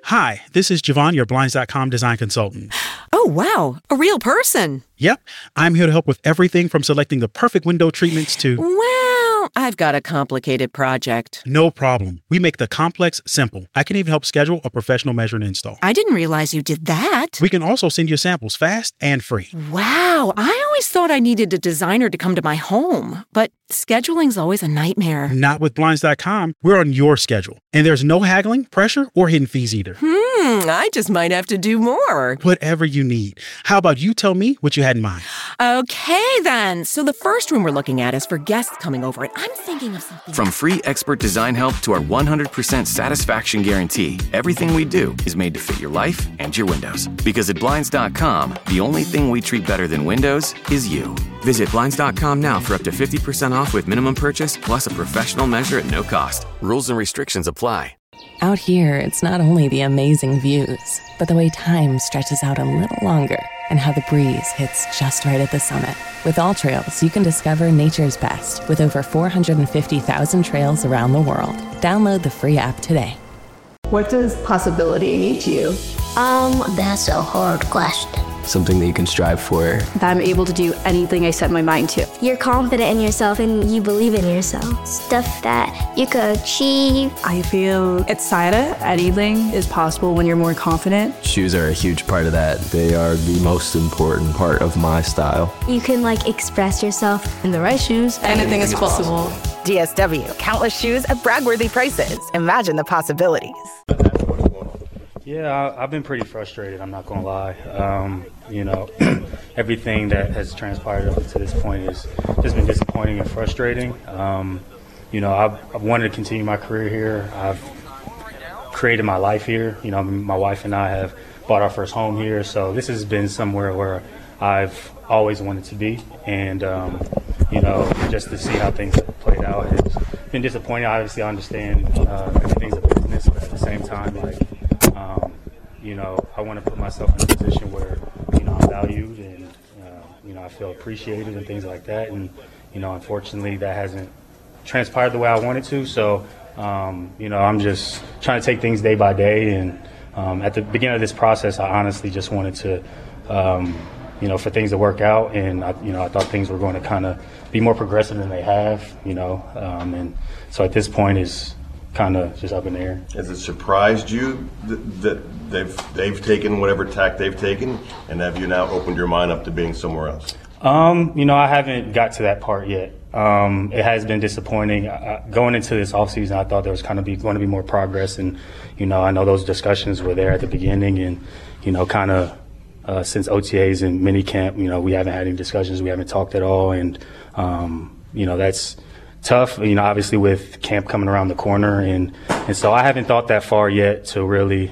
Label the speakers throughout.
Speaker 1: Hi, this is Javon, your Blinds.com design consultant.
Speaker 2: Oh, wow. A real person.
Speaker 1: Yep. I'm here to help with everything from selecting the perfect window treatments to...
Speaker 2: Well, I've got a complicated project.
Speaker 1: No problem. We make the complex simple. I can even help schedule a professional measure and install.
Speaker 2: I didn't realize you did that.
Speaker 1: We can also send you samples fast and free.
Speaker 2: Wow. I always thought I needed a designer to come to my home, but scheduling's always a nightmare.
Speaker 1: Not with Blinds.com. We're on your schedule. And there's no haggling, pressure, or hidden fees either.
Speaker 2: I just might have to do more.
Speaker 1: Whatever you need. How about you tell me what you had in mind?
Speaker 2: Okay, then. So the first room we're looking at is for guests coming over, and I'm thinking of something...
Speaker 3: From free expert design help to our 100% satisfaction guarantee, everything we do is made to fit your life and your windows. Because at Blinds.com, the only thing we treat better than windows is you. Visit Blinds.com now for up to 50% off with minimum purchase, plus a professional measure at no cost. Rules and restrictions apply.
Speaker 4: Out here, it's not only the amazing views, but the way time stretches out a little longer and how the breeze hits just right at the summit. With All Trails, you can discover nature's best with over 450,000 trails around the world. Download the free app today.
Speaker 5: What does possibility mean to you?
Speaker 6: That's a hard question.
Speaker 7: Something that you can strive for.
Speaker 8: That I'm able to do anything I set my mind to.
Speaker 6: You're confident in yourself and you believe in yourself. Stuff that you could achieve.
Speaker 8: I feel excited. Anything is possible when you're more confident.
Speaker 7: Shoes are a huge part of that. They are the most important part of my style.
Speaker 6: You can express yourself.
Speaker 8: In the right shoes, anything is possible.
Speaker 9: DSW, countless shoes at brag-worthy prices. Imagine the possibilities.
Speaker 10: Yeah, I've been pretty frustrated, I'm not going to lie. Everything that has transpired up to this point has just been disappointing and frustrating. I've wanted to continue my career here. I've created my life here. My wife and I have bought our first home here, so this has been somewhere where I've always wanted to be. And, just to see how things have played out has been disappointing. Obviously, I understand everything's a business, but at the same time, I want to put myself in a position where, I'm valued and, I feel appreciated and things like that. And, unfortunately, that hasn't transpired the way I wanted to. So, I'm just trying to take things day by day. And at the beginning of this process, I honestly just wanted to, for things to work out. And, I thought things were going to kind of be more progressive than they have, and so at this point it's kind of just up in the air.
Speaker 11: Has it surprised you that they've taken whatever tack they've taken, and have you now opened your mind up to being somewhere else?
Speaker 10: I haven't got to that part yet. It has been disappointing. Going into this offseason, I thought there was going to be more progress, and I know those discussions were there at the beginning, and since OTAs and minicamp, we haven't had any discussions. We haven't talked at all, and that's tough, obviously with camp coming around the corner. And so I haven't thought that far yet to really,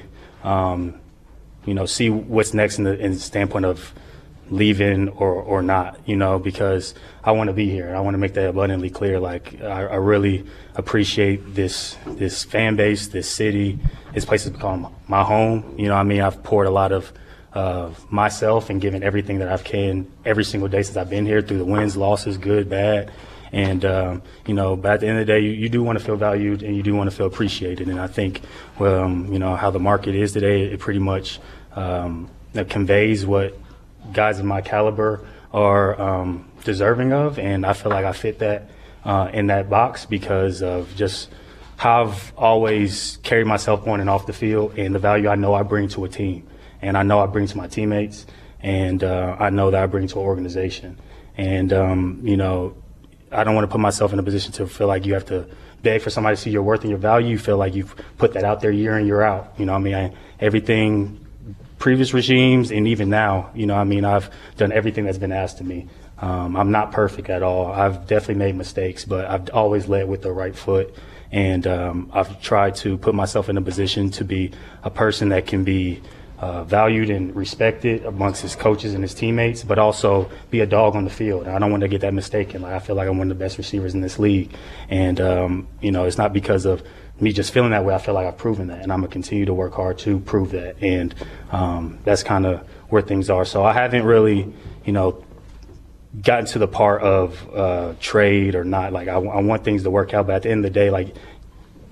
Speaker 10: see what's next in the standpoint of leaving or not, because I want to be here. I want to make that abundantly clear. I really appreciate this fan base, this city. This place has become my home. I've poured a lot of myself and given everything that I've can every single day since I've been here, through the wins, losses, good, bad. And, but at the end of the day, you do want to feel valued and you do want to feel appreciated. And I think, how the market is today, it pretty much conveys what guys of my caliber are deserving of. And I feel like I fit that in that box because of just how I've always carried myself on and off the field and the value I know I bring to a team. And I know I bring to my teammates, and I know that I bring to an organization. And, I don't want to put myself in a position to feel like you have to beg for somebody to see your worth and your value. You feel like you've put that out there year in, year out. Everything, previous regimes and even now, I've done everything that's been asked of me. I'm not perfect at all. I've definitely made mistakes, but I've always led with the right foot. And I've tried to put myself in a position to be a person that can be valued and respected amongst his coaches and his teammates, but also be a dog on the field. And I don't want to get that mistaken. I feel like I'm one of the best receivers in this league. And, it's not because of me just feeling that way. I feel like I've proven that, and I'm going to continue to work hard to prove that. And that's kind of where things are. So I haven't really, gotten to the part of trade or not. I want things to work out, but at the end of the day,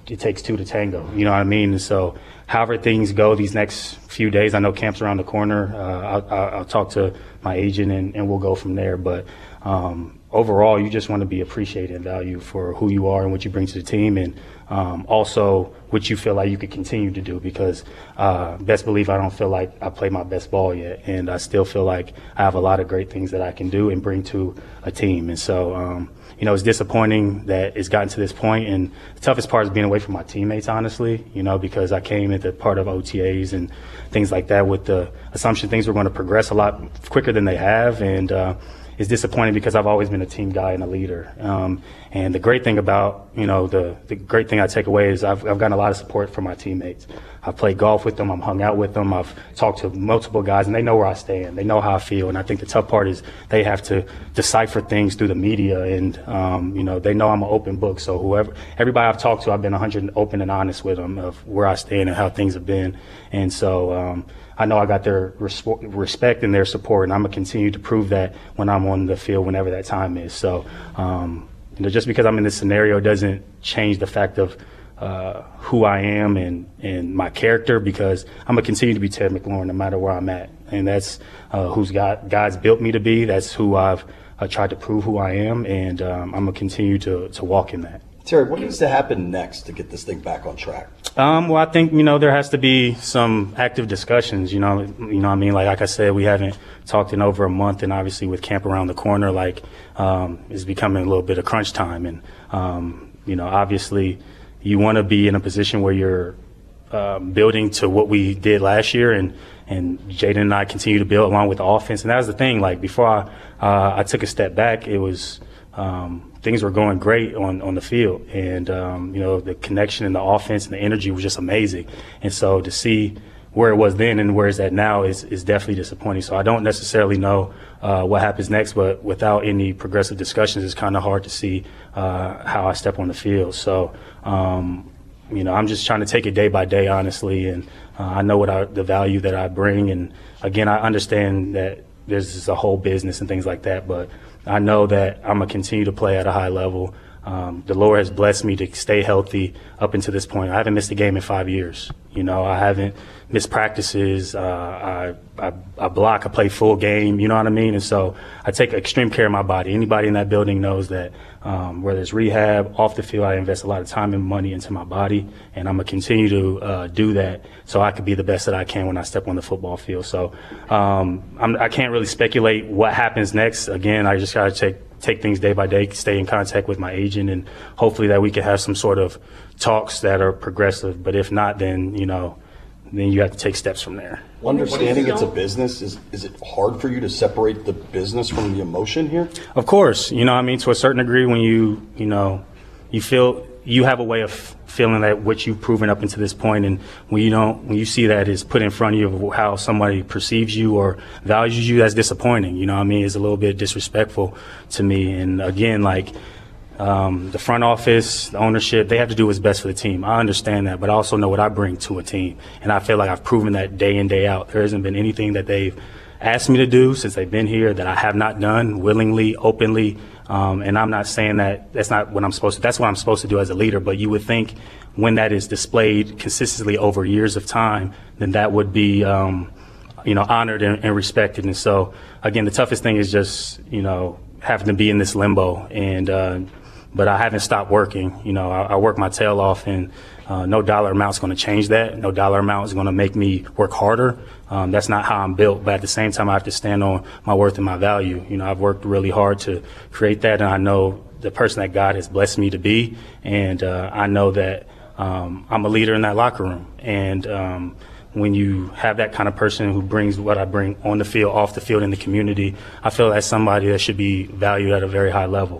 Speaker 10: it takes two to tango, you know what I mean? And so however things go these next few days, I know camp's around the corner. I'll talk to my agent and we'll go from there. But overall, you just want to be appreciated and valued for who you are and what you bring to the team, and also what you feel like you could continue to do, because best believe I don't feel like I played my best ball yet, and I still feel like I have a lot of great things that I can do and bring to a team. And so it's disappointing that it's gotten to this point, and the toughest part is being away from my teammates, honestly, because I came into part of OTAs and things like that with the assumption things were going to progress a lot quicker than they have, and it's disappointing because I've always been a team guy and a leader. And the great thing about, the great thing I take away is I've gotten a lot of support from my teammates. I've played golf with them. I've hung out with them. I've talked to multiple guys, and they know where I stand. They know how I feel. And I think the tough part is they have to decipher things through the media. And, they know I'm an open book. So everybody I've talked to, I've been 100% open and honest with them of where I stand and how things have been. And so, I know I got their respect and their support, and I'm going to continue to prove that when I'm on the field, whenever that time is. So, just because I'm in this scenario doesn't change the fact of who I am and my character, because I'm going to continue to be Ted McLaurin no matter where I'm at. And that's who's God's built me to be. That's who I've tried to prove who I am, and I'm going to continue to walk in that.
Speaker 12: Terry, what needs to happen next to get this thing back on track?
Speaker 10: Well, I think, there has to be some active discussions, what I mean? Like I said, we haven't talked in over a month, and obviously with camp around the corner, it's becoming a little bit of crunch time. And, obviously you want to be in a position where you're building to what we did last year, and Jaden and I continue to build along with the offense. And that was the thing, before I took a step back, it was things were going great on the field, and the connection and the offense and the energy was just amazing. And so to see where it was then and where it's at now is definitely disappointing. So I don't necessarily know what happens next, but without any progressive discussions, it's kind of hard to see how I step on the field. So I'm just trying to take it day by day, honestly, and I know the value that I bring. And again, I understand that there's a whole business and things like that, but I know that I'm going to continue to play at a high level. The Lord has blessed me to stay healthy up until this point. I haven't missed a game in 5 years. I haven't missed practices. I block. I play full game. You know what I mean? And so I take extreme care of my body. Anybody in that building knows that whether it's rehab, off the field, I invest a lot of time and money into my body, and I'm going to continue to do that so I can be the best that I can when I step on the football field. So I can't really speculate what happens next. Again, I just got to take things day by day, stay in contact with my agent, and hopefully that we can have some sort of talks that are progressive. But if not, then you have to take steps from there.
Speaker 12: Understanding it's a business, is it hard for you to separate the business from the emotion here?
Speaker 10: Of course, to a certain degree, when you feel you have a way of feeling that what you've proven up until this point, and when you see that is put in front of you of how somebody perceives you or values you, that's disappointing. It's a little bit disrespectful to me. And again, the front office, the ownership, they have to do what's best for the team. I understand that, but I also know what I bring to a team, and I feel like I've proven that day in, day out. There hasn't been anything that they've asked me to do since they've been here that I have not done willingly, openly. And I'm not saying that that's not what I'm supposed to. That's what I'm supposed to do as a leader. But you would think when that is displayed consistently over years of time, then that would be, honored and respected. And so, again, the toughest thing is just, having to be in this limbo. And but I haven't stopped working. I work my tail off, and no dollar amount is going to change that. No dollar amount is going to make me work harder. That's not how I'm built. But at the same time, I have to stand on my worth and my value. I've worked really hard to create that, and I know the person that God has blessed me to be. And I know that I'm a leader in that locker room. And when you have that kind of person who brings what I bring on the field, off the field, in the community, I feel that's somebody that should be valued at a very high level.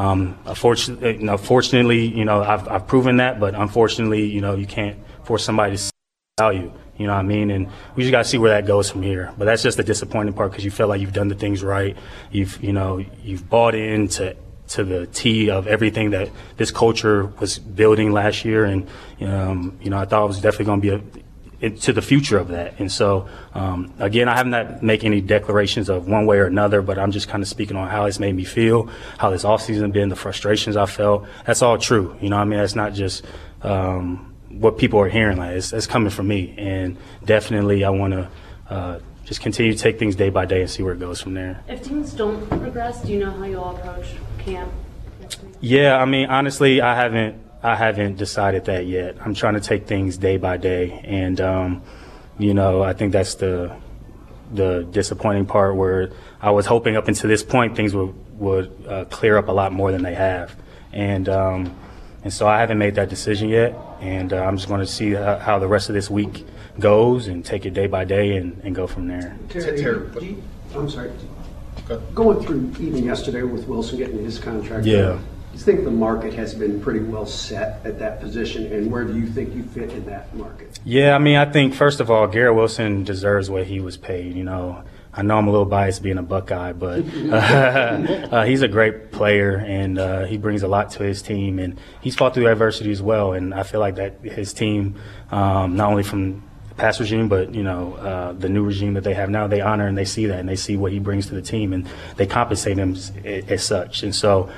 Speaker 10: Fortunately, I've proven that, but unfortunately, you can't force somebody to see value. You know what I mean? And we just got to see where that goes from here. But that's just the disappointing part, because you feel like you've done the things right. You've bought into the T of everything that this culture was building last year, and I thought it was definitely going to be to the future of that. And so, again, I have not make any declarations of one way or another, but I'm just kind of speaking on how it's made me feel, how this offseason been, the frustrations I felt. That's all true. That's not just what people are hearing. Like it's coming from me, and definitely I want to just continue to take things day by day and see where it goes from there.
Speaker 13: If teams don't progress, do you know how you'll approach camp?
Speaker 10: Yeah, I mean, honestly, I haven't decided that yet. I'm trying to take things day by day, and I think that's the disappointing part, where I was hoping up until this point things would clear up a lot more than they have, and so I haven't made that decision yet, and I'm just going to see how the rest of this week goes and take it day by day and go from there.
Speaker 14: Terry, I'm sorry. Going through even yesterday with Wilson getting his contract.
Speaker 10: Yeah.
Speaker 14: Do you think the market has been pretty well set at that position, and where do you think you fit in that market?
Speaker 10: Yeah, I mean, I think, first of all, Garrett Wilson deserves what he was paid. I know I'm a little biased being a Buckeye, but he's a great player, and he brings a lot to his team, and he's fought through adversity as well, and I feel like that his team, not only from the past regime, but, the new regime that they have now, they honor and they see that, and they see what he brings to the team, and they compensate him as such. And so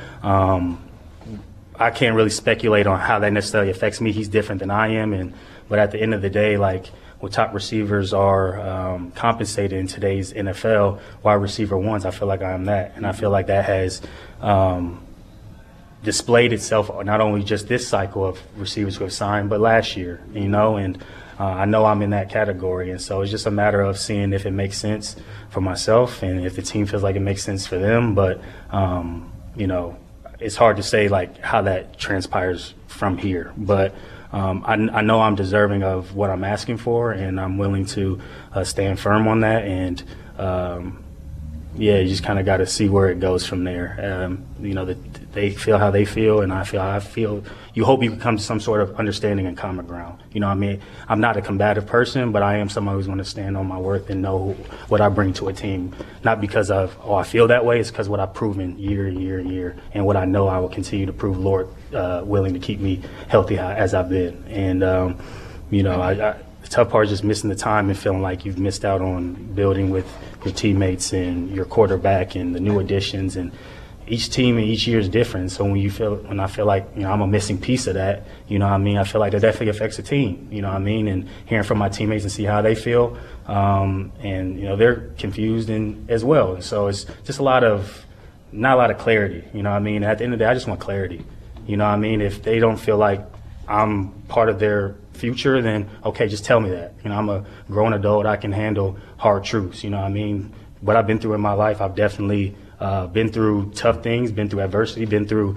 Speaker 10: I can't really speculate on how that necessarily affects me. He's different than I am, but at the end of the day, like, what top receivers are compensated in today's NFL, wide receiver ones, I feel like I am that. And I feel like that has displayed itself not only just this cycle of receivers who have signed, but last year, and I know I'm in that category. And so it's just a matter of seeing if it makes sense for myself and if the team feels like it makes sense for them. But, it's hard to say, like, how that transpires from here. But I know I'm deserving of what I'm asking for, and I'm willing to stand firm on that. And, you just kind of got to see where it goes from there. They feel how they feel, and I feel how I feel. You hope you can come to some sort of understanding and common ground. I mean? I'm not a combative person, but I am someone who's going to stand on my worth and know what I bring to a team. Not because of, I feel that way. It's because what I've proven year and year and year, and what I know I will continue to prove, Lord willing, to keep me healthy as I've been. And, the tough part is just missing the time and feeling like you've missed out on building with your teammates and your quarterback and the new additions. And each team and each year is different. So when I feel like I'm a missing piece of that, I feel like that definitely affects the team. And hearing from my teammates and see how they feel, and they're confused as well. And so it's just not a lot of clarity. At the end of the day, I just want clarity. If they don't feel like I'm part of their future, then okay, just tell me that. I'm a grown adult. I can handle hard truths. What I've been through in my life, I've definitely been through tough things, been through adversity, been through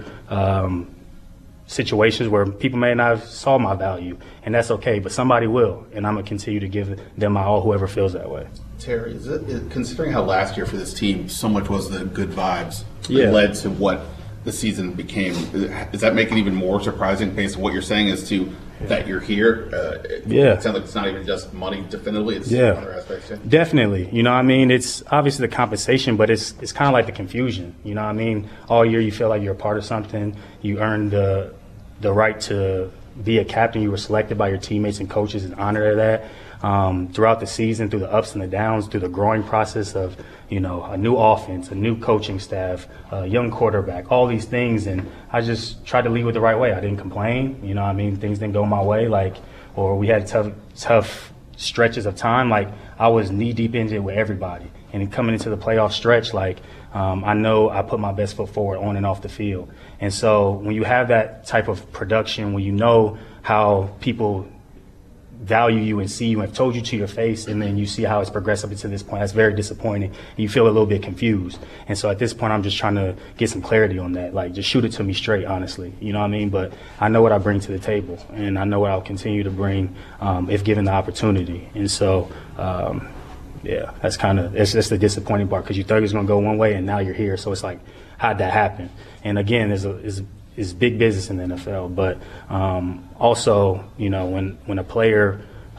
Speaker 10: situations where people may not have saw my value, and that's okay, but somebody will, and I'm going to continue to give them my all, whoever feels that way.
Speaker 15: Terry, considering how last year for this team so much was the good vibes
Speaker 10: that
Speaker 15: led to what the season became, does that make it even more surprising based on what you're saying as to that you're here? It sounds like it's not even just money definitively, it's other aspects too.
Speaker 10: Definitely. It's obviously the compensation, but it's kind of like the confusion. All year you feel like you're a part of something. You earned the right to be a captain. You were selected by your teammates and coaches and honored of that. Throughout the season, through the ups and the downs, through the growing process of, a new offense, a new coaching staff, a young quarterback, all these things. And I just tried to lead with the right way. I didn't complain. Things didn't go my way, or we had tough stretches of time. I was knee deep into it with everybody. And coming into the playoff stretch, I know I put my best foot forward on and off the field. And so when you have that type of production, when you know how people value you and see you and have told you to your face, and then you see how it's progressed up to this point, that's very disappointing. You feel a little bit confused. And so at this point, I'm just trying to get some clarity on that. Just shoot it to me straight, honestly. But I know what I bring to the table, and I know what I'll continue to bring if given the opportunity. And so, that's that's the disappointing part, because you thought it was going to go one way, and now you're here. So it's like, how'd that happen? And again, is big business in the NFL, but also, when a player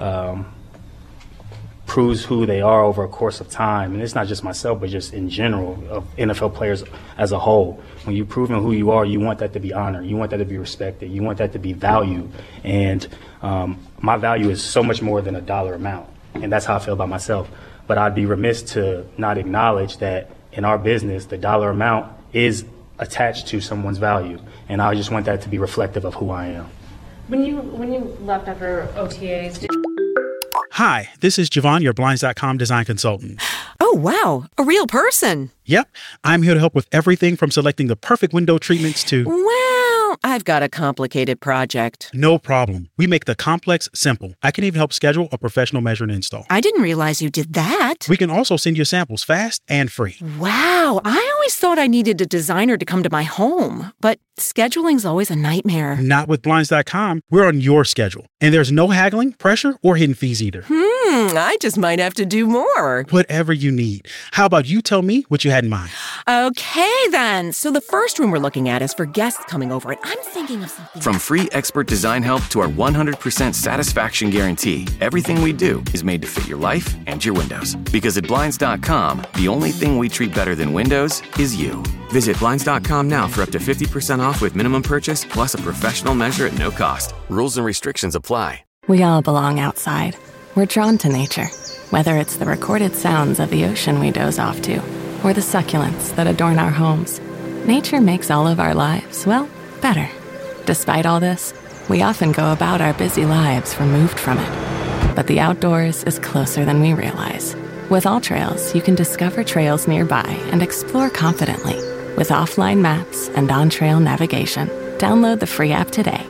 Speaker 10: proves who they are over a course of time, and it's not just myself, but just in general of NFL players as a whole, when you've proven who you are, you want that to be honored, you want that to be respected, you want that to be valued, and my value is so much more than a dollar amount, and that's how I feel about myself. But I'd be remiss to not acknowledge that in our business, the dollar amount is attached to someone's value, and I just want that to be reflective of who I am.
Speaker 13: When you left after OTAs,
Speaker 1: Hi, this is Javon, your Blinds.com design consultant.
Speaker 2: Oh, wow. A real person.
Speaker 1: Yep. I'm here to help with everything from selecting the perfect window treatments to...
Speaker 2: Well, I've got a complicated project.
Speaker 1: No problem. We make the complex simple. I can even help schedule a professional measure and install.
Speaker 2: I didn't realize you did that.
Speaker 1: We can also send you samples fast and free.
Speaker 2: Wow. I always thought I needed a designer to come to my home, but scheduling's always a nightmare.
Speaker 1: Not with Blinds.com. We're on your schedule. And there's no haggling, pressure, or hidden fees either.
Speaker 2: I just might have to do more.
Speaker 1: Whatever you need. How about you tell me what you had in mind?
Speaker 2: Okay, then. So the first room we're looking at is for guests coming over, and I'm thinking of something.
Speaker 3: From free expert design help to our 100% satisfaction guarantee, everything we do is made to fit your life and your windows. Because at Blinds.com, the only thing we treat better than windows is you. Visit Blinds.com now for up to 50% off with minimum purchase plus a professional measure at no cost. Rules and restrictions apply.
Speaker 4: We all belong outside. We're drawn to nature, whether it's the recorded sounds of the ocean we doze off to, or the succulents that adorn our homes. Nature makes all of our lives, well, better. Despite all this, we often go about our busy lives removed from it. But the outdoors is closer than we realize. With AllTrails, you can discover trails nearby and explore confidently with offline maps and on-trail navigation. Download the free app today.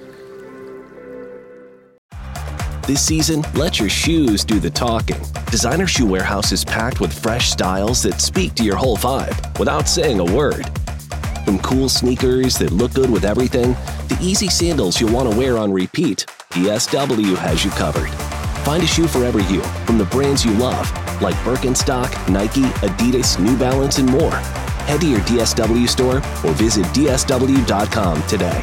Speaker 16: This season, let your shoes do the talking. Designer Shoe Warehouse is packed with fresh styles that speak to your whole vibe without saying a word. From cool sneakers that look good with everything, to easy sandals you'll want to wear on repeat, DSW has you covered. Find a shoe for every you from the brands you love, like Birkenstock, Nike, Adidas, New Balance, and more. Head to your DSW store or visit DSW.com today.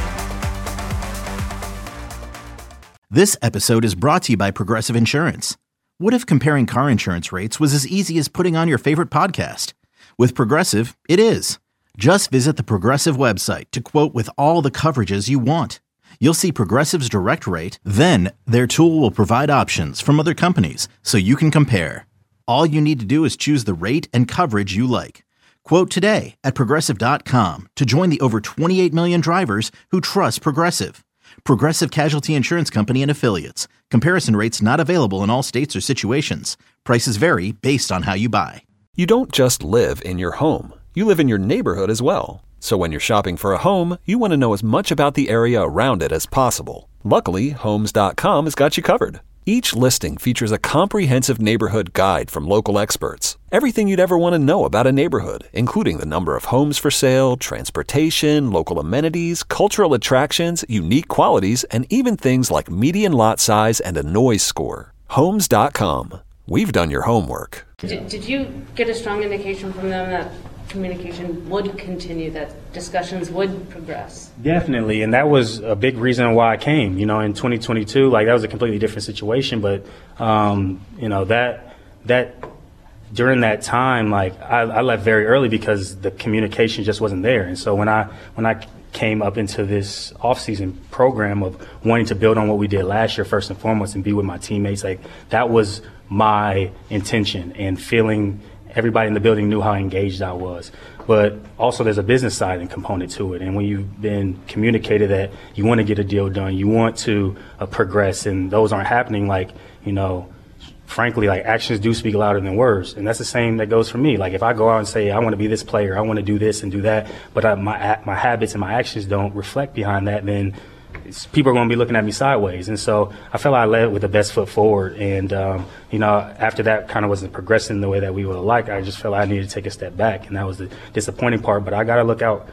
Speaker 17: This episode is brought to you by Progressive Insurance. What if comparing car insurance rates was as easy as putting on your favorite podcast? With Progressive, it is. Just visit the Progressive website to quote with all the coverages you want. You'll see Progressive's direct rate, then their tool will provide options from other companies so you can compare. All you need to do is choose the rate and coverage you like. Quote today at Progressive.com to join the over 28 million drivers who trust Progressive. Progressive Casualty Insurance Company and Affiliates. Comparison rates not available in all states or situations. Prices vary based on how you buy.
Speaker 18: You don't just live in your home. You live in your neighborhood as well. So when you're shopping for a home, you want to know as much about the area around it as possible. Luckily, Homes.com has got you covered. Each listing features a comprehensive neighborhood guide from local experts. Everything you'd ever want to know about a neighborhood, including the number of homes for sale, transportation, local amenities, cultural attractions, unique qualities, and even things like median lot size and a noise score. Homes.com. We've done your homework.
Speaker 13: Did you get a strong indication from them that communication would continue, that discussions would progress?
Speaker 10: Definitely, and that was a big reason why I came. You know, in 2022, like that was a completely different situation, but you know, that during that time, like I left very early because the communication just wasn't there. And so when I came up into this off-season program of wanting to build on what we did last year first and foremost and be with my teammates, like that was my intention, and feeling everybody in the building knew how engaged I was. But also there's a business side and component to it. And when you've been communicated that you want to get a deal done, you want to progress, and those aren't happening, like, you know, frankly, like actions do speak louder than words. And that's the same that goes for me. Like if I go out and say, I want to be this player, I want to do this and do that, but my habits and my actions don't reflect behind that, then people are going to be looking at me sideways. And so I felt like I led with the best foot forward. And, you know, after that kind of wasn't progressing the way that we would have liked, I just felt like I needed to take a step back. And that was the disappointing part. But I got to look out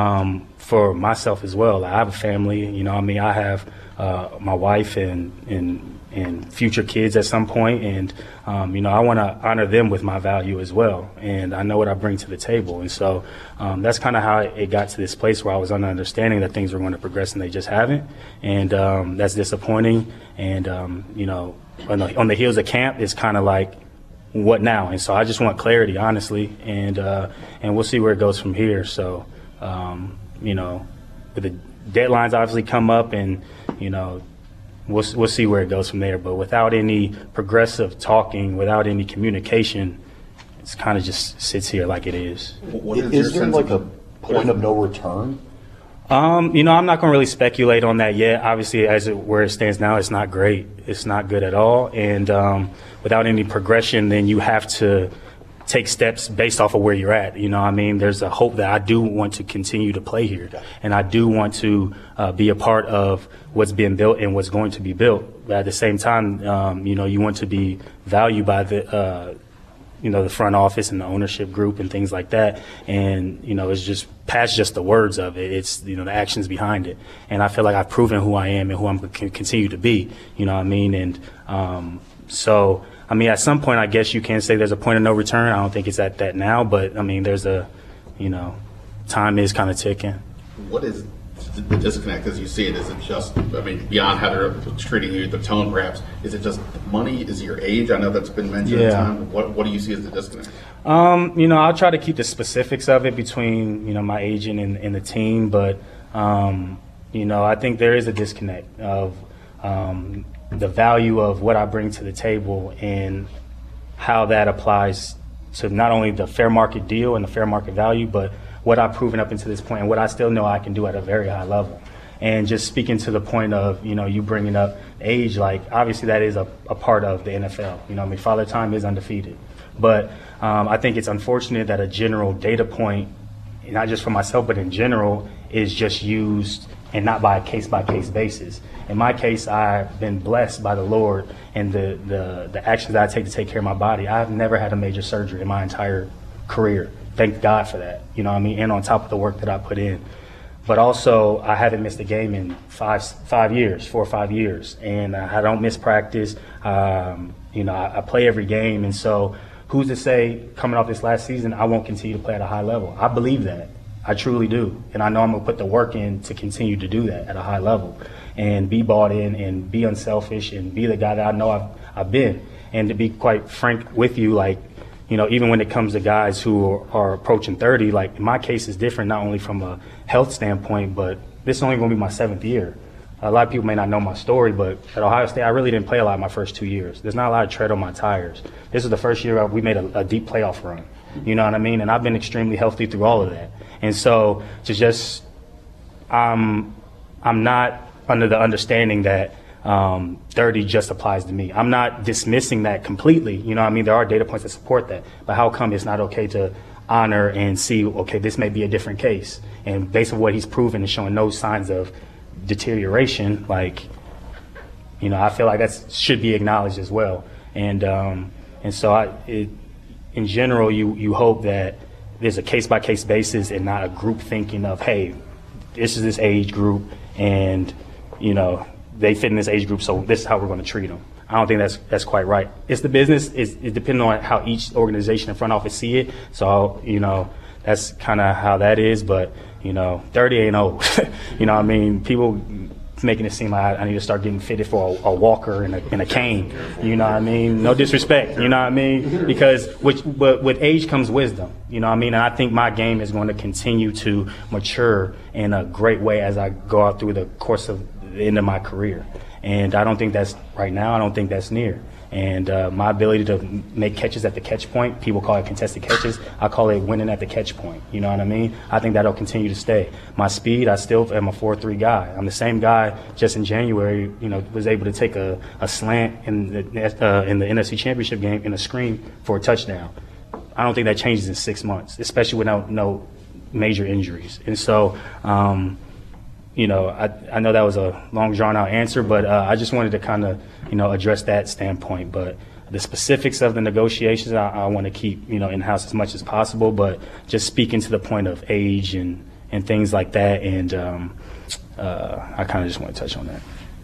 Speaker 10: for myself as well. I have a family, you know, I mean, I have my wife and future kids at some point. And, you know, I want to honor them with my value as well. And I know what I bring to the table. And so that's kind of how it got to this place where I was under understanding that things were going to progress and they just haven't. And that's disappointing. And, you know, on the heels of camp, it's kind of like, what now? And so I just want clarity, honestly. And we'll see where it goes from here. So, you know, but the deadlines obviously come up, and, you know, we'll see where it goes from there. But without any progressive talking, without any communication, it's kind of just sits here like it is.
Speaker 12: Is there like a point of no return?
Speaker 10: I'm not going to really speculate on that yet. Obviously, where it stands now, it's not great. It's not good at all. And without any progression, then you have to take steps based off of where you're at. There's a hope that I do want to continue to play here, and I do want to be a part of what's being built and what's going to be built. But at the same time, you want to be valued by the front office and the ownership group and things like that. And, it's just past just the words of it. It's, the actions behind it. And I feel like I've proven who I am and who I'm going to continue to be, And so, at some point, I guess you can say there's a point of no return. I don't think it's at that now, but, there's time is kind of ticking.
Speaker 15: What is the disconnect as you see it? Is it just, beyond how they're treating you, the tone perhaps, is it just money? Is it your age? I know that's been mentioned at time. What do you see as the disconnect?
Speaker 10: I'll try to keep the specifics of it between, my agent and the team, but, I think there is a disconnect of the value of what I bring to the table and how that applies to not only the fair market deal and the fair market value, but what I've proven up until this point and what I still know I can do at a very high level. And just speaking to the point of, you bringing up age, like obviously that is a part of the NFL. Father Time is undefeated. But I think it's unfortunate that a general data point, not just for myself, but in general, is just used and not by a case-by-case basis. In my case, I've been blessed by the Lord and the actions that I take to take care of my body. I've never had a major surgery in my entire career. Thank God for that, and on top of the work that I put in. But also, I haven't missed a game in 4 or 5 years, and I don't miss practice. I play every game, and so who's to say coming off this last season I won't continue to play at a high level? I believe that. I truly do, and I know I'm going to put the work in to continue to do that at a high level and be bought in and be unselfish and be the guy that I know I've been. And to be quite frank with you, even when it comes to guys who are approaching 30, my case is different, not only from a health standpoint, but this is only going to be my 7th year. A lot of people may not know my story, but at Ohio State, I really didn't play a lot my first 2 years. There's not a lot of tread on my tires. This is the first year we made a deep playoff run. You know what I mean? And I've been extremely healthy through all of that. And so I'm not under the understanding that 30 just applies to me. I'm not dismissing that completely. There are data points that support that. But how come it's not okay to honor and see, okay, this may be a different case? And based on what he's proven and showing no signs of deterioration, I feel like that should be acknowledged as well. And so in general, you hope that there's a case-by-case basis and not a group thinking of, hey, this is this age group and, they fit in this age group, so this is how we're going to treat them. I don't think that's quite right. It's the business. It's depending on how each organization and front office see it. So, that's kind of how that is. But, 30 ain't old. People making it seem like I need to start getting fitted for a walker and a cane. No disrespect. Because with age comes wisdom. And I think my game is going to continue to mature in a great way as I go out through the course of the end of my career. And I don't think that's right now. I don't think that's near. And my ability to make catches at the catch point, people call it contested catches. I call it winning at the catch point. You know what I mean? I think that'll continue to stay. My speed, I still am a 4.3 guy. I'm the same guy just in January, was able to take a slant in the NFC Championship game in a screen for a touchdown. I don't think that changes in 6 months, especially without no major injuries. And so, I know that was a long, drawn-out answer, but I just wanted to kind of, address that standpoint. But the specifics of the negotiations, I want to keep, in-house as much as possible. But just speaking to the point of age and things like that, and I kind of just want to touch on that.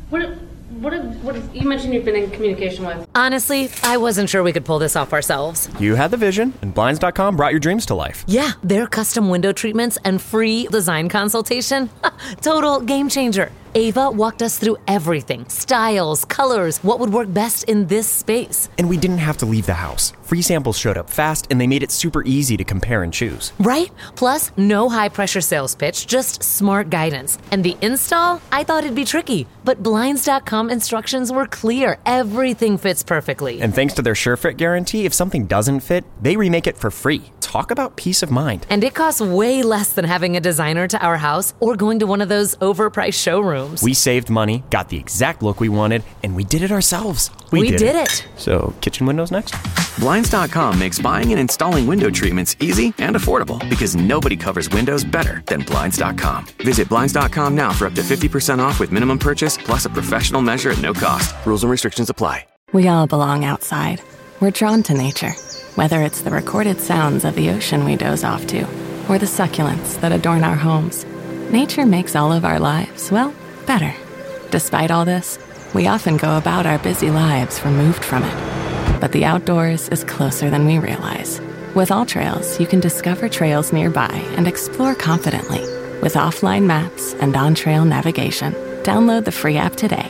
Speaker 13: You mentioned you've been in communication with.
Speaker 19: Honestly, I wasn't sure we could pull this off ourselves.
Speaker 20: You had the vision, and Blinds.com brought your dreams to life.
Speaker 19: Yeah, their custom window treatments and free design consultation. Total game changer. Ava walked us through everything, styles, colors, what would work best in this space.
Speaker 20: And we didn't have to leave the house. Free samples showed up fast, and they made it super easy to compare and choose.
Speaker 19: Right? Plus, no high-pressure sales pitch, just smart guidance. And the install? I thought it'd be tricky, but Blinds.com instructions were clear. Everything fits perfectly.
Speaker 20: And thanks to their SureFit guarantee, if something doesn't fit, they remake it for free. Talk about peace of mind.
Speaker 19: And it costs way less than having a designer to our house or going to one of those overpriced showrooms.
Speaker 20: We saved money, got the exact look we wanted, and we did it ourselves.
Speaker 19: We did it.
Speaker 20: So, kitchen windows next?
Speaker 3: Blinds.com makes buying and installing window treatments easy and affordable because nobody covers windows better than Blinds.com. Visit Blinds.com now for up to 50% off with minimum purchase plus a professional measure at no cost. Rules and restrictions apply.
Speaker 4: We all belong outside. We're drawn to nature, whether it's the recorded sounds of the ocean we doze off to, or the succulents that adorn our homes. Nature makes all of our lives, well, better. Despite all this, we often go about our busy lives removed from it. But the outdoors is closer than we realize. With AllTrails, you can discover trails nearby and explore confidently. With offline maps and on-trail navigation, download the free app today.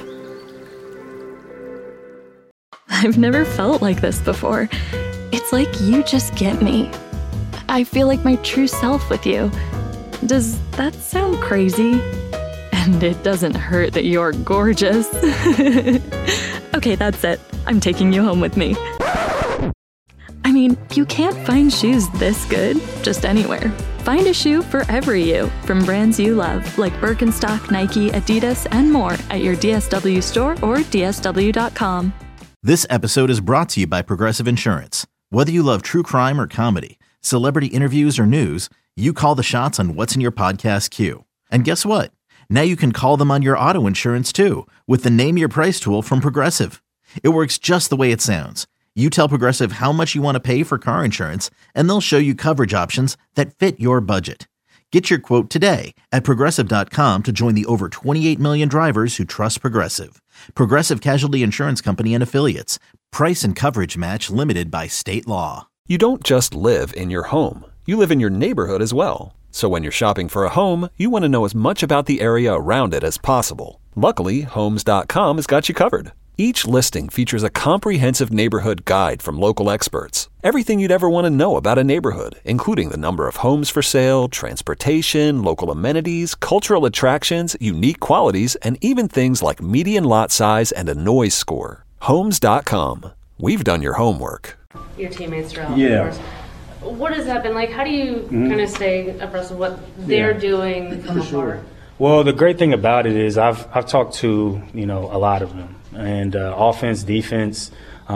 Speaker 21: I've never felt like this before. It's like you just get me. I feel like my true self with you. Does that sound crazy? And it doesn't hurt that you're gorgeous. Okay, that's it. I'm taking you home with me. I mean, you can't find shoes this good just anywhere. Find a shoe for every you from brands you love, like Birkenstock, Nike, Adidas, and more at your DSW store or DSW.com.
Speaker 17: This episode is brought to you by Progressive Insurance. Whether you love true crime or comedy, celebrity interviews or news, you call the shots on what's in your podcast queue. And guess what? Now you can call them on your auto insurance too with the Name Your Price tool from Progressive. It works just the way it sounds. You tell Progressive how much you want to pay for car insurance, and they'll show you coverage options that fit your budget. Get your quote today at Progressive.com to join the over 28 million drivers who trust Progressive. Progressive Casualty Insurance Company and Affiliates. Price and coverage match limited by state law.
Speaker 18: You don't just live in your home. You live in your neighborhood as well. So when you're shopping for a home, you want to know as much about the area around it as possible. Luckily, Homes.com has got you covered. Each listing features a comprehensive neighborhood guide from local experts. Everything you'd ever want to know about a neighborhood, including the number of homes for sale, transportation, local amenities, cultural attractions, unique qualities, and even things like median lot size and a noise score. Homes.com. We've done your homework.
Speaker 13: Your teammates throughout the course. What has that been like? How do you kind of stay abreast of what they're doing from afar?
Speaker 10: Well, the great thing about it is I've talked to a lot of them, and offense, defense.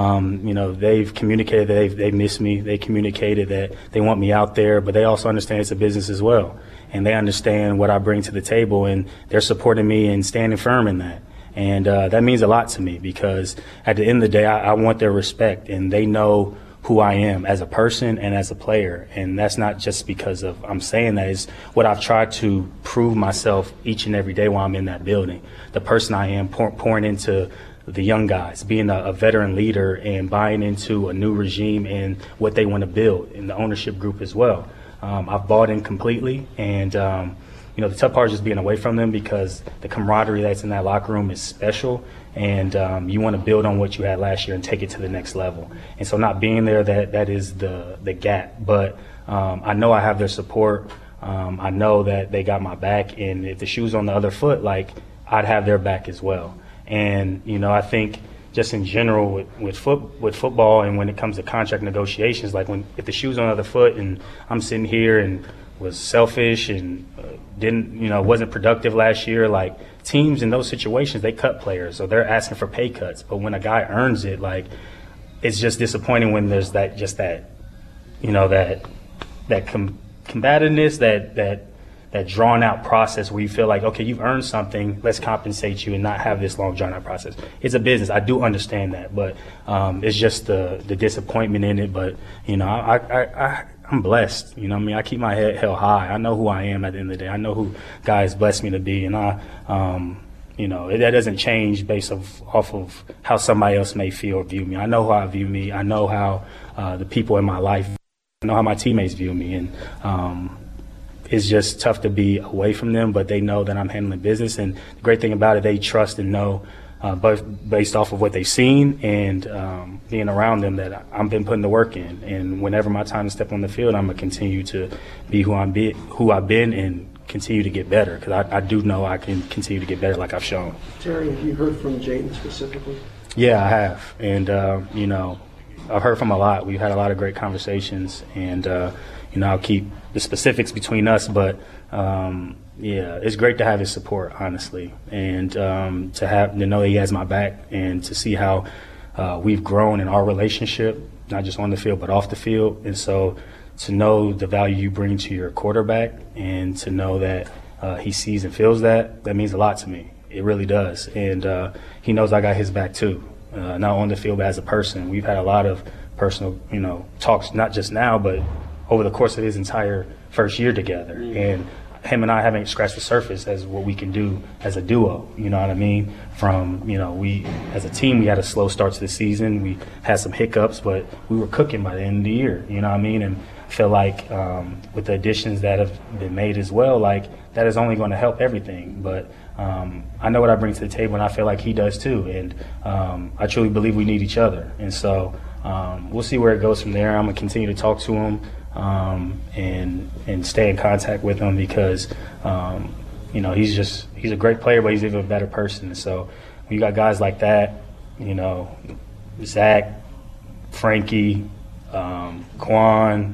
Speaker 10: They've communicated that they miss me. They communicated that they want me out there, but they also understand it's a business as well, and they understand what I bring to the table, and they're supporting me and standing firm in that. And that means a lot to me because at the end of the day, I want their respect, and they know who I am as a person and as a player. And that's not just because of I'm saying that, is what I've tried to prove myself each and every day while I'm in that building. The person I am, pouring into the young guys, being a veteran leader and buying into a new regime and what they want to build in the ownership group as well. I've bought in completely, and the tough part is just being away from them because the camaraderie that's in that locker room is special, and you want to build on what you had last year and take it to the next level. And so not being there, that is the gap. But I know I have their support. I know that they got my back, and if the shoe's on the other foot, I'd have their back as well. And I think just in general with football, and when it comes to contract negotiations, if the shoe's on the other foot and I'm sitting here and was selfish and wasn't productive last year, teams in those situations, they cut players, so they're asking for pay cuts. But when a guy earns it, it's just disappointing when there's combativeness, that drawn out process where you feel like, okay, you've earned something, let's compensate you and not have this long drawn out process. It's a business. I do understand that, but it's just the disappointment in it. But I'm blessed. I keep my head held high. I know who I am at the end of the day. I know who God has blessed me to be, and that doesn't change based off of how somebody else may feel or view me. I know how I view me. I know how the people in my life, I know how my teammates view me, and it's just tough to be away from them, but they know that I'm handling business. And the great thing about it, they trust and know, both based off of what they've seen and being around them, that I've been putting the work in. And whenever my time to step on the field, I'm going to continue to be who I've been and continue to get better, because I do know I can continue to get better like I've shown.
Speaker 14: Terry, have you heard from Jayden specifically?
Speaker 10: Yeah, I have. And, I've heard from a lot. We've had a lot of great conversations, and, I'll keep the specifics between us, but it's great to have his support, honestly, and to know he has my back, and to see how we've grown in our relationship, not just on the field but off the field. And so to know the value you bring to your quarterback, and to know that he sees and feels that means a lot to me. It really does. And he knows I got his back too, not on the field but as a person. We've had a lot of personal, talks, not just now, but over the course of his entire first year together. And him and I haven't scratched the surface as what we can do as a duo, you know what I mean? From, we, as a team, we had a slow start to the season. We had some hiccups, but we were cooking by the end of the year, you know what I mean? And I feel like with the additions that have been made as well, like, that is only going to help everything. But I know what I bring to the table, and I feel like he does too. And I truly believe we need each other. And so we'll see where it goes from there. I'm going to continue to talk to him and stay in contact with him, because he's a great player, but he's even a better person. So when you got guys like that, Zach, Frankie, Quan,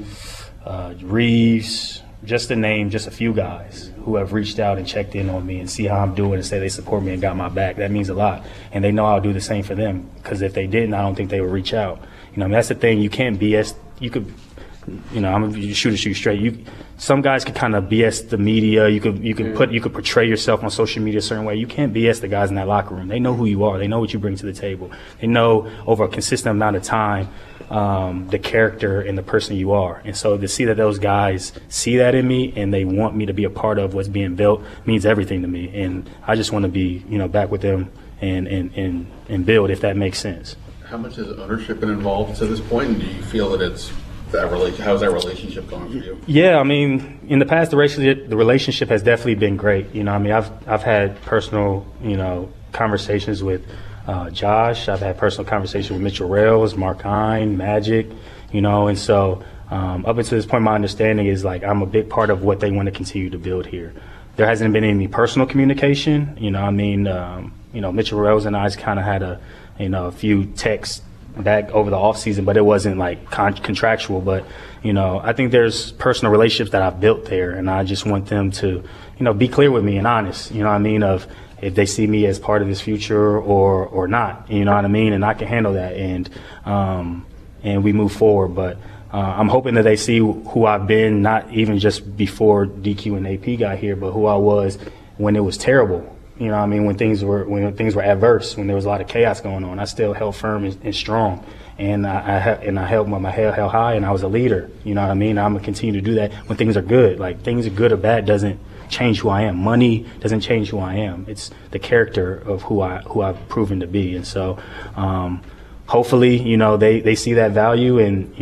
Speaker 10: Reeves, just to name just a few guys who have reached out and checked in on me and see how I'm doing and say they support me and got my back. That means a lot. And they know I'll do the same for them, because if they didn't, I don't think they would reach out. That's the thing. You can't BS. You could, I'm gonna shoot straight. Some guys could kind of BS the media. You could portray yourself on social media a certain way. You can't BS the guys in that locker room. They know who you are. They know what you bring to the table. They know over a consistent amount of time the character and the person you are. And so to see that those guys see that in me and they want me to be a part of what's being built means everything to me. And I just want to be, back with them and build, if that makes sense.
Speaker 15: How much has ownership been involved to this point, and do you feel that how's that relationship going for you? Yeah,
Speaker 10: in the past, the relationship has definitely been great. I've had personal, conversations with Josh. I've had personal conversations with Mitchell Rails, Mark Hine, Magic, and so up until this point, my understanding is like I'm a big part of what they want to continue to build here. There hasn't been any personal communication. Mitchell Rails and I kind of had a few texts back over the off season, but it wasn't like contractual. But I think there's personal relationships that I've built there, and I just want them to be clear with me and honest. Of if they see me as part of this future or not. And I can handle that, and we move forward. But I'm hoping that they see who I've been, not even just before DQ and AP got here, but who I was when it was terrible. When things were adverse, when there was a lot of chaos going on, I still held firm and strong, and I held my head held high, and I was a leader. I'm gonna continue to do that when things are good. Like, things are good or bad doesn't change who I am. Money doesn't change who I am. It's the character of who I've proven to be. And so, hopefully, they see that value, and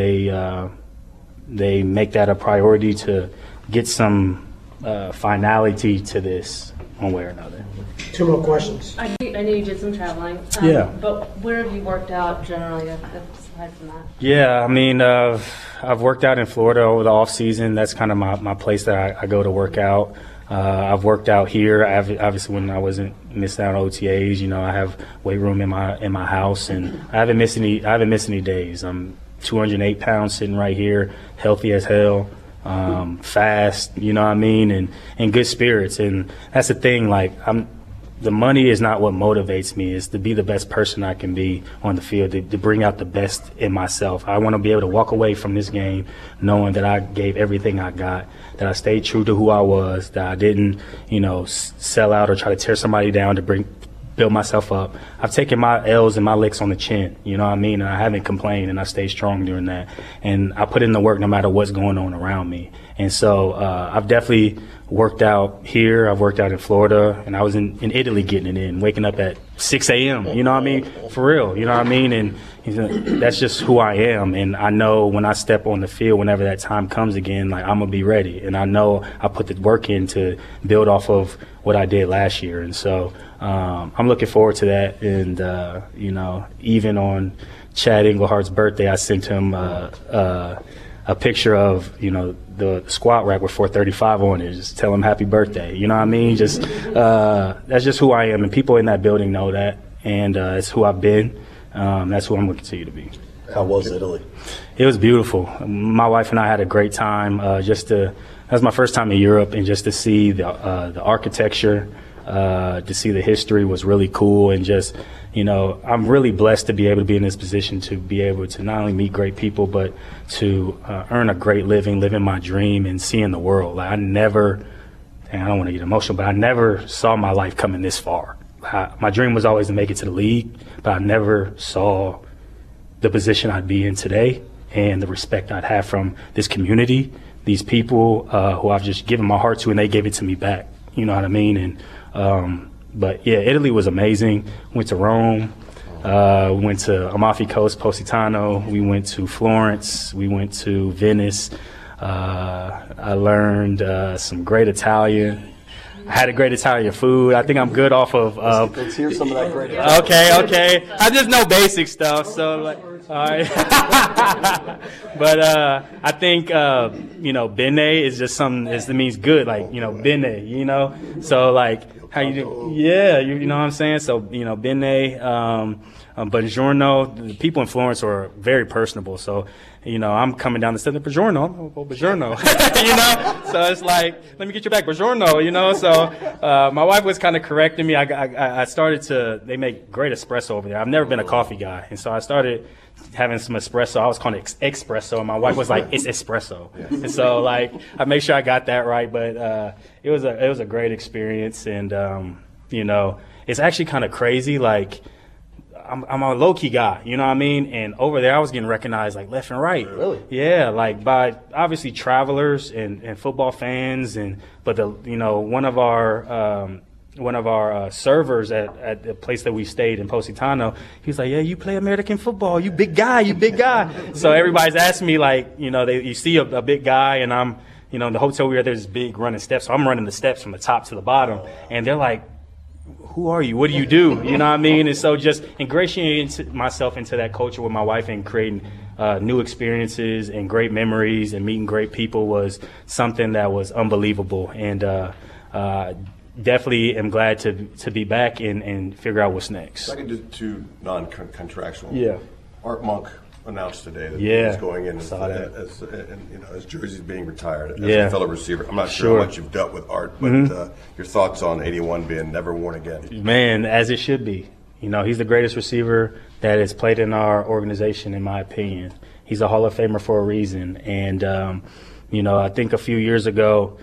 Speaker 10: they make that a priority to get some finality to this, one way or another.
Speaker 14: Two more questions.
Speaker 13: I know you did some traveling. But where have you worked out generally, aside from that?
Speaker 10: Yeah, I've worked out in Florida over the off season. That's kind of my place that I go to work out. I've worked out here. Obviously, when I wasn't missing out on OTAs, I have weight room in my house, and I haven't missed any days. I'm 208 pounds sitting right here, healthy as hell. Fast, and good spirits. And that's the thing, like, the money is not what motivates me. It's to be the best person I can be on the field, to bring out the best in myself. I want to be able to walk away from this game knowing that I gave everything I got, that I stayed true to who I was, that I didn't, sell out or try to tear somebody down to build myself up. I've taken my L's and my licks on the chin, and I haven't complained, and I stayed strong during that. And I put in the work no matter what's going on around me. And so I've definitely worked out here. I've worked out in Florida, and I was in Italy getting it in, waking up at 6 a.m., you know what I mean? For real, you know what I mean? And that's just who I am. And I know when I step on the field, whenever that time comes again, like, I'm going to be ready. And I know I put the work in to build off of what I did last year. And so I'm looking forward to that. And, you know, even on Chad Englehart's birthday, I sent him a picture of, you know, the squat rack with 435 on it. Just tell him happy birthday. You know what I mean? Just that's just who I am, and people in that building know that, and it's who I've been. That's who I'm going to continue to be.
Speaker 12: How was Italy?
Speaker 10: It was beautiful. My wife and I had a great time. That was my first time in Europe, and just to see the architecture, to see the history was really cool, and just, you know, I'm really blessed to be able to be in this position to be able to not only meet great people, but to earn a great living, living my dream, and seeing the world. Like, I don't want to get emotional, but I never saw my life coming this far. My dream was always to make it to the league, but I never saw the position I'd be in today and the respect I'd have from this community, these people who I've just given my heart to, and they gave it to me back. You know what I mean? And but yeah, Italy was amazing. Went to Rome, went to Amalfi Coast, Positano. We went to Florence. We went to Venice. I learned some great Italian. I had a great Italian food. I think I'm good off of.
Speaker 12: Let's hear some of that great.
Speaker 10: Okay. I just know basic stuff. So, like, all right. But I think you know, bene is just something. It means good. Like, you know, bene. You know. So, like, how you do? Yeah, you know what I'm saying. So, you know, bene. Buongiorno. The people in Florence are very personable. So, you know, I'm coming down the steps. Buongiorno. You know. So it's like, let me get you back. Buongiorno. You know. So my wife was kind of correcting me. I started to. They make great espresso over there. I've never been a coffee guy, and so I started having some espresso. I was calling it espresso, and my wife was like, it's espresso. And so, like, I made sure I got that right. But it was a great experience, and you know, it's actually kind of crazy. Like, I'm a low-key guy, you know what I mean? And over there, I was getting recognized, like, left and right.
Speaker 12: Really?
Speaker 10: Yeah, like, by obviously travelers and football fans, but you know, one of our servers at the place that we stayed in Positano, he was like, yeah, you play American football, you big guy. So everybody's asking me, like, you know, you see a big guy, and I'm, you know, in the hotel we were at, there's big running steps, so I'm running the steps from the top to the bottom, and they're like, who are you? What do you do? You know what I mean? And so just ingratiating myself into that culture with my wife and creating new experiences and great memories and meeting great people was something that was unbelievable. And definitely am glad to be back and figure out what's next.
Speaker 11: Second to two non-contractual.
Speaker 10: Yeah.
Speaker 11: Art Monk announced today that
Speaker 10: yeah.
Speaker 11: he's going in as you know, his jersey's being retired as a fellow receiver. I'm not sure how much you've dealt with Art, but your thoughts on 81 being never worn again.
Speaker 10: Man, as it should be. You know, he's the greatest receiver that has played in our organization, in my opinion. He's a Hall of Famer for a reason. And, you know, I think a few years ago,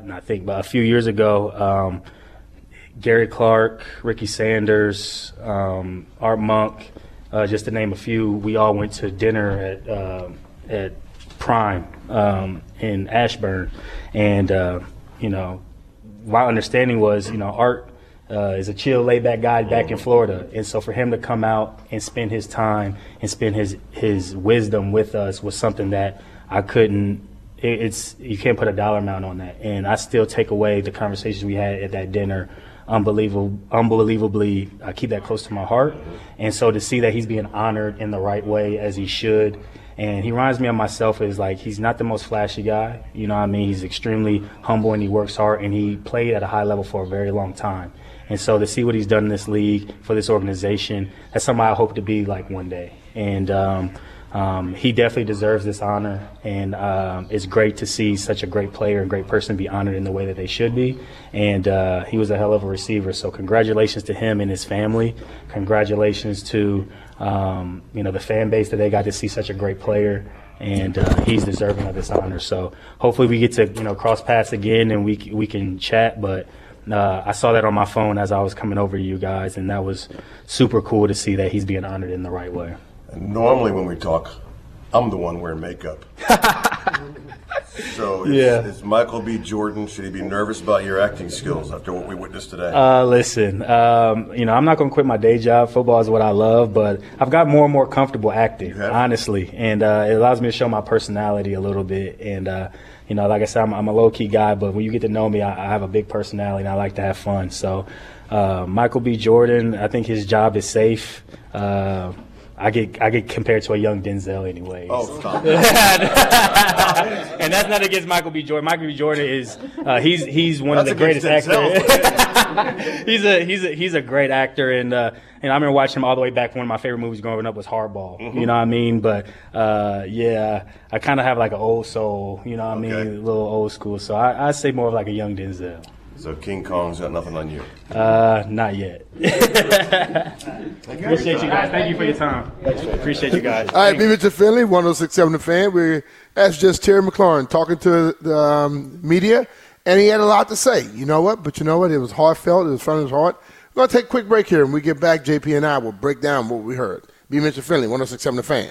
Speaker 10: Gary Clark, Ricky Sanders, Art Monk, just to name a few, we all went to dinner at Prime in Ashburn. And, you know, my understanding was, you know, Art is a chill, laid-back guy back in Florida. And so for him to come out and spend his time and spend his wisdom with us was something that I couldn't – you can't put a dollar amount on that. And I still take away the conversations we had at that dinner unbelievably. I keep that close to my heart. And so to see that he's being honored in the right way as he should, and he reminds me of myself as, like, he's not the most flashy guy, you know what I mean? He's extremely humble and he works hard, and he played at a high level for a very long time. And so to see what he's done in this league, for this organization, that's somebody I hope to be like one day. And he definitely deserves this honor, and it's great to see such a great player and great person be honored in the way that they should be. And he was a hell of a receiver, so congratulations to him and his family. Congratulations to you know, the fan base that they got to see such a great player, and he's deserving of this honor. So hopefully we get to, you know, cross paths again and we can chat. But I saw that on my phone as I was coming over to you guys, and that was super cool to see that he's being honored in the right way.
Speaker 11: Normally when we talk, I'm the one wearing makeup. So is Michael B. Jordan, should he be nervous about your acting skills after what we witnessed today?
Speaker 10: Listen, I'm not going to quit my day job. Football is what I love, but I've got more and more comfortable acting, honestly. And it allows me to show my personality a little bit. And, like I said, I'm a low-key guy, but when you get to know me, I have a big personality and I like to have fun. So Michael B. Jordan, I think his job is safe. I get compared to a young Denzel anyway.
Speaker 11: Oh, stop.
Speaker 10: And that's not against Michael B. Jordan. Michael B. Jordan is he's one of the greatest actors. he's a great actor, and I remember watching him all the way back. One of my favorite movies growing up was Hardball. Mm-hmm. You know what I mean? But I kind of have like an old soul. You know what I mean? A little old school. So I say more of like a young Denzel.
Speaker 11: So King Kong's got nothing on you?
Speaker 10: Not yet. Appreciate you guys. Thank you for your time. Appreciate you guys.
Speaker 5: All right, B. Mitchell Finley, 106.7 The Fan. That's just Terry McLaurin talking to the media, and he had a lot to say. You know what? But you know what? It was heartfelt. It was from his heart. We're going to take a quick break here. When we get back, JP and I will break down what we heard. B. Mitchell Finley, 106.7 The Fan.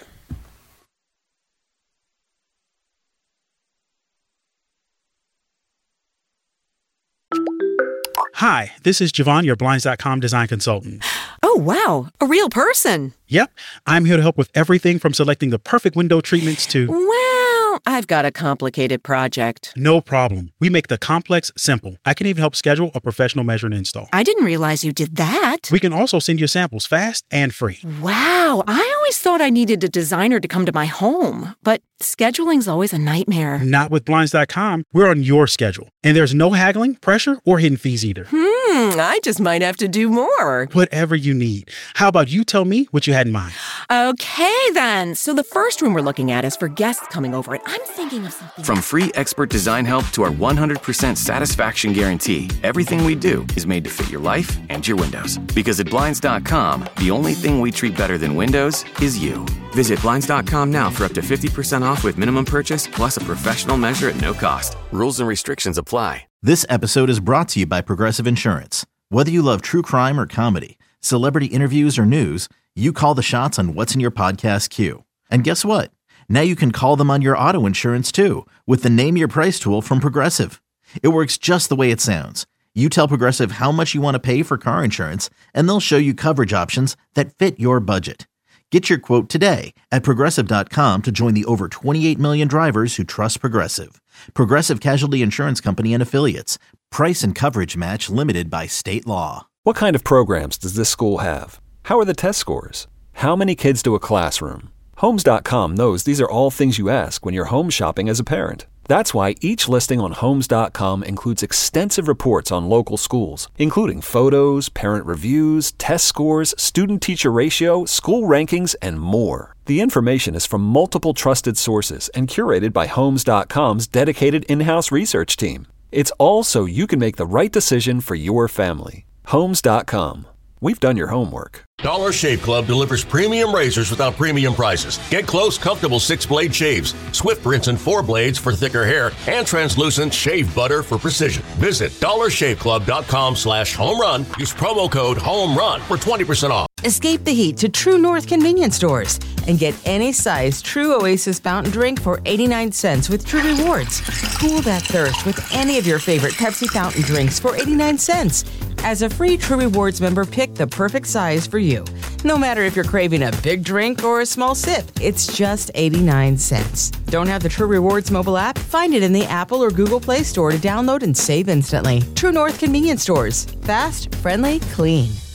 Speaker 1: Hi, this is Javon, your Blinds.com design consultant.
Speaker 2: Oh, wow. A real person.
Speaker 1: Yep. I'm here to help with everything from selecting the perfect window treatments to...
Speaker 2: Well, I've got a complicated project.
Speaker 1: No problem. We make the complex simple. I can even help schedule a professional measure and install.
Speaker 2: I didn't realize you did that.
Speaker 1: We can also send you samples fast and free.
Speaker 2: Wow. I always thought I needed a designer to come to my home, but scheduling's always a nightmare.
Speaker 1: Not with Blinds.com. We're on your schedule. And there's no haggling, pressure, or hidden fees either.
Speaker 2: I just might have to do more.
Speaker 1: Whatever you need. How about you tell me what you had in mind?
Speaker 2: Okay, then. So the first room we're looking at is for guests coming over, and I'm thinking of something.
Speaker 3: From free expert design help to our 100% satisfaction guarantee, everything we do is made to fit your life and your windows. Because at Blinds.com, the only thing we treat better than windows is you. Visit Blinds.com now for up to 50% off with minimum purchase plus a professional measure at no cost. Rules and restrictions apply.
Speaker 17: This episode is brought to you by Progressive Insurance. Whether you love true crime or comedy, celebrity interviews or news, you call the shots on what's in your podcast queue. And guess what? Now you can call them on your auto insurance too with the Name Your Price tool from Progressive. It works just the way it sounds. You tell Progressive how much you want to pay for car insurance, and they'll show you coverage options that fit your budget. Get your quote today at Progressive.com to join the over 28 million drivers who trust Progressive. Progressive Casualty Insurance Company and Affiliates. Price and coverage match limited by state law.
Speaker 18: What kind of programs does this school have? How are the test scores? How many kids do a classroom? Homes.com knows these are all things you ask when you're home shopping as a parent. That's why each listing on Homes.com includes extensive reports on local schools, including photos, parent reviews, test scores, student-teacher ratio, school rankings, and more. The information is from multiple trusted sources and curated by Homes.com's dedicated in-house research team. It's all so you can make the right decision for your family. Homes.com. We've done your homework.
Speaker 22: Dollar Shave Club delivers premium razors without premium prices. Get close, comfortable 6-blade shaves, swift rinse and 4 blades for thicker hair, and translucent shave butter for precision. Visit dollarshaveclub.com/homerun. Use promo code HOMERUN for 20% off.
Speaker 23: Escape the heat to True North convenience stores and get any size True Oasis fountain drink for 89 cents with True Rewards. Cool that thirst with any of your favorite Pepsi fountain drinks for 89 cents. As a free True Rewards member, pick the perfect size for you. No matter if you're craving a big drink or a small sip, it's just 89 cents. Don't have the True Rewards mobile app? Find it in the Apple or Google Play Store to download and save instantly. True North convenience stores. Fast, friendly, clean.